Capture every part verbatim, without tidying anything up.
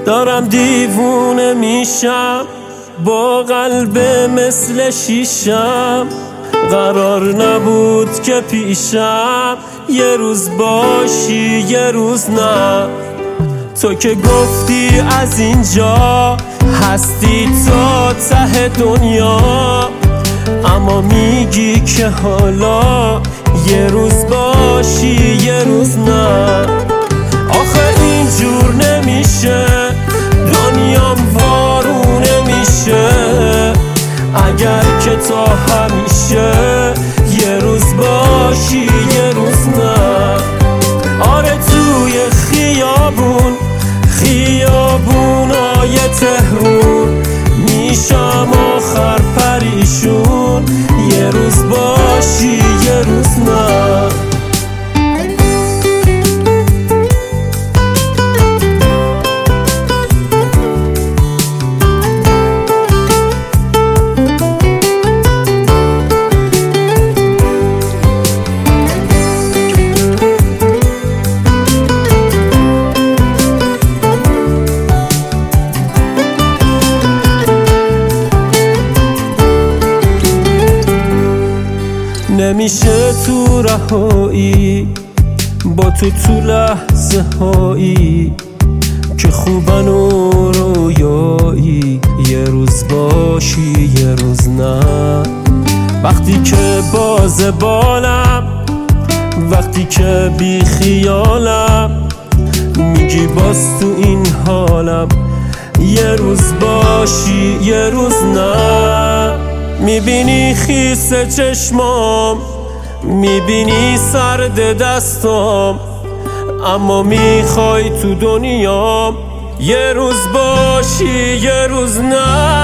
دارم دیوونه میشم با قلب مثل شیشم. قرار نبود که پیشم یه روز باشی یه روز نه. تو که گفتی از اینجا هستی تا ته دنیا، اما میگی که حالا یه روز باشی یه روز نه. آخه اینجور نمیشه، دنیام وارونه میشه. اگر که تا همیشه یه روز باشی یه روز نه. آره توی خیابون خیابونای تهرون میشم آخر پریشون. یه روز باشی یه روز نه. نمیشه تو رهایی با تو تو لحظه هایی که خوبن و رویایی. یه روز باشی یه روز نه. وقتی که باز بالم، وقتی که بی خیالم، میگی باز تو این حالم. یه روز باشی یه روز نه. میبینی خیس چشمام، میبینی سرد دستام، اما میخوای تو دنیام یه روز باشی یه روز نه.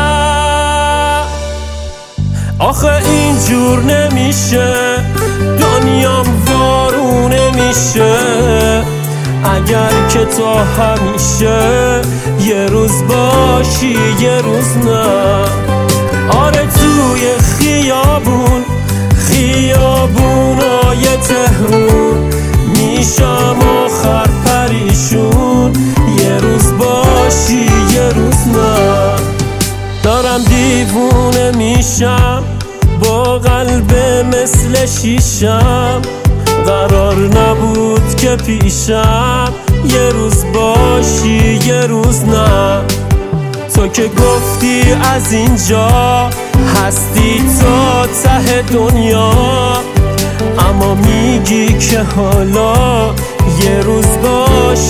آخه اینجور نمیشه، دنیام وارونه میشه. اگر که تا همیشه یه روز باشی یه روز نه. آره توی خیابون خیابونای تهرون میشم آخر پریشون. یه روز باشی یه روز نه. دارم دیوونه میشم با قلب مثل شیشم. قرار نبود که پیشم یه روز باشی یه روز نه. تو که گفتی از اینجا هستی تا ته دنیا، اما میگی که حالا یه روز باش